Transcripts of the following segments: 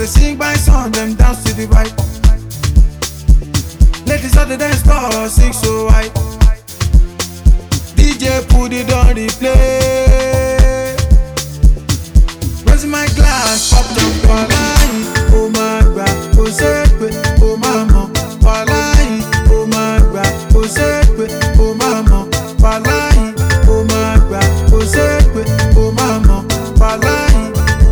dey sing my song, them dance to the right. Ladies on the dance floor sing so high. DJ put it on replay. Raising my glass, pop jump walayi. Oh my God, oh sepe, oh mama, walayi. Oh my God, oh sepe, oh mama, walayi. Oh my God, oh sepe, oh mama, walayi.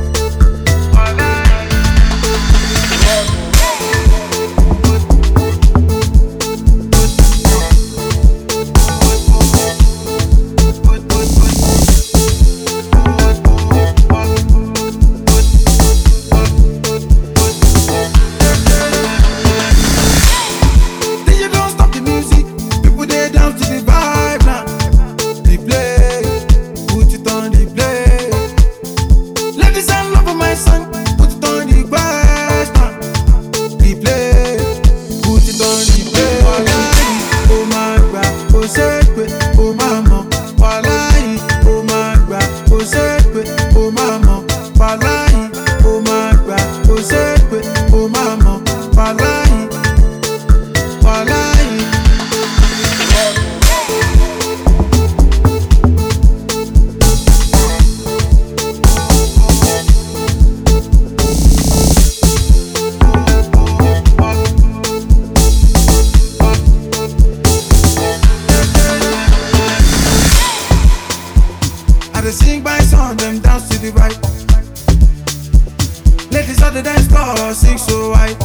They sing my song, them dance to the right. Ladies on the dance floor sing so high.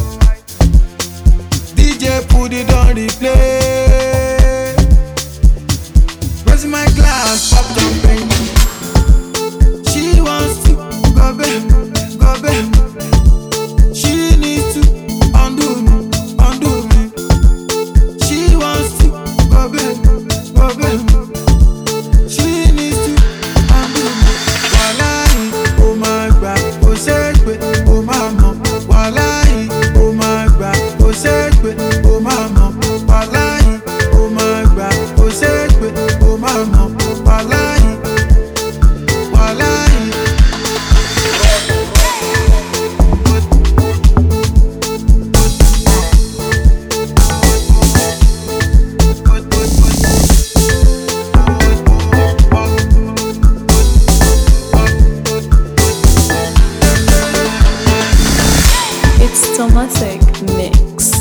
DJ put it on replay. Raising my glass, pop champagne. She wants to go back, go back. She needs to undo me, undo me. She wants to go back, go back. She needs to It's Tomatic Mix.